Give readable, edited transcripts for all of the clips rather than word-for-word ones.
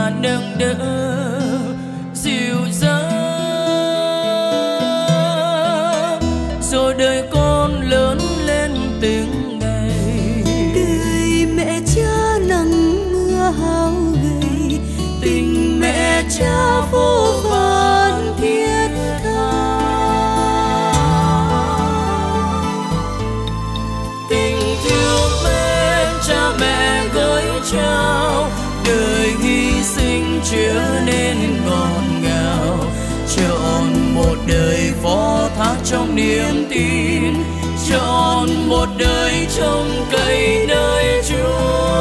cha nâng đỡ dịu dàng, rồi đời con lớn lên từng ngày. Đời mẹ cha nắng mưa hao gầy, tình mẹ cha vô vàn thiết tha. Tình thương mến cha mẹ gửi trao, đời hy sinh trở nên ngọt ngào. Chọn một đời phó thác trong niềm tin, chọn một đời trông cậy nơi Chúa.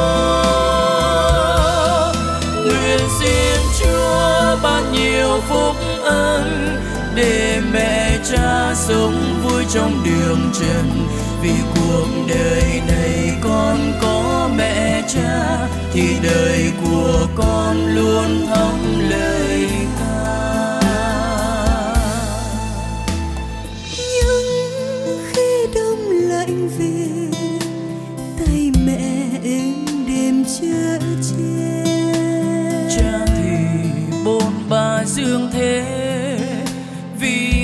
Nguyện xin Chúa ban nhiều phúc ân, để mẹ cha sống vui trong đường trần. Vì cuộc đời này con có mẹ cha, thì đời của con luôn thắm lời ca. Nhưng khi đông lạnh về, tay mẹ êm đềm chở che. Cha thì bôn ba dương thế vì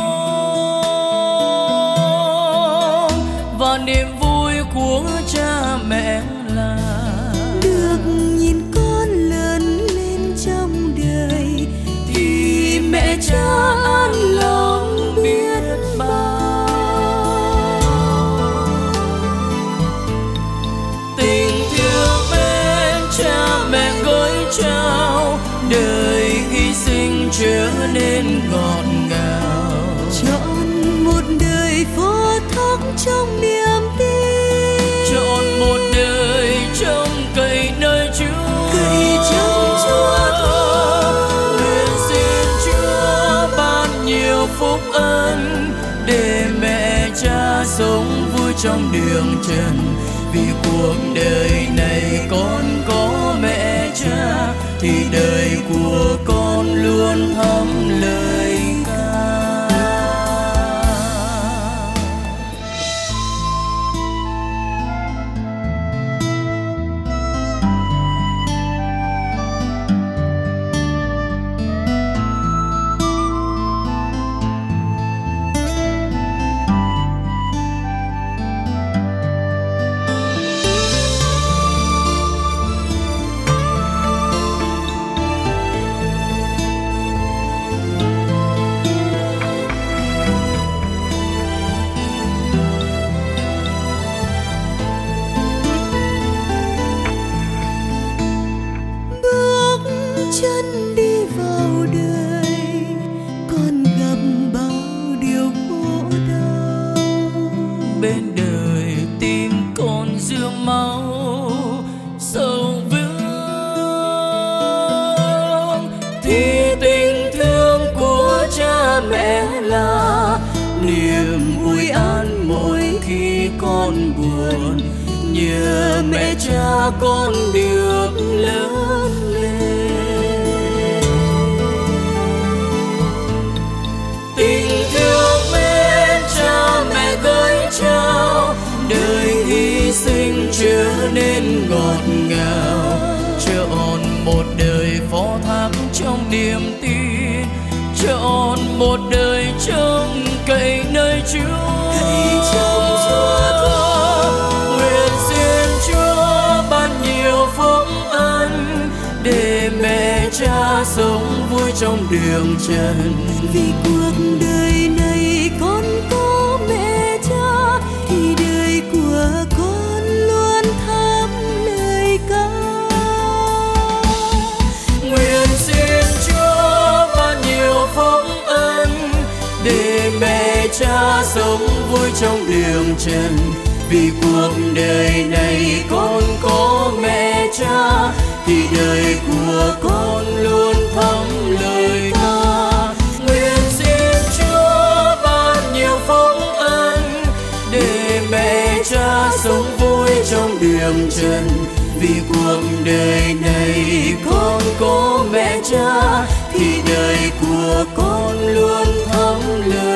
con, và niềm vui của cha mẹ là được nhìn con lớn lên trong đời, thì mẹ cha an lòng biết bao. Tình thương mến cha mẹ gửi trao, đời hy sinh trở nên ngọt ngào. chọn một đời phó thác trong niềm tin, Chọn một đời trông cậy nơi Chúa. cậy trong Chúa thôi. Nguyện xin Chúa ban nhiều phúc ân, để mẹ cha sống vui trong đường trần. Vì cuộc đời này con có mẹ cha, thì đời của con luôn thắm lời ca. Chân đi vào đời, con gặp bao điều khổ đau. Bên đời tim con dương máu sầu vương, thì tình thương của cha mẹ là niềm vui an mỗi khi con buồn. Nhờ mẹ cha con được lớn lên. Tình thương mến cha mẹ gửi trao, đời hy sinh trở nên ngọt ngào. Chọn một đời phó thác trong niềm tin, chọn một đời trông cậy nơi Chúa. Cậy trong Chúa thôi. Nguyện xin Chúa ban nhiều phúc ân, để mẹ cha sống vui trong đường trần. Vì cuộc đời này con có mẹ cha, thì đời của con luôn thắm lời ca. Nguyện xin Chúa ban nhiều phúc ân, để mẹ cha sống vui trong đường trần. Vì cuộc đời này con có mẹ cha, thì đời của con luôn thắm lời ca. Nguyện xin Chúa ban nhiều phúc ân, để mẹ cha sống vui trong đường trần. Vì cuộc đời này con có mẹ cha, thì đời của con luôn thắm lời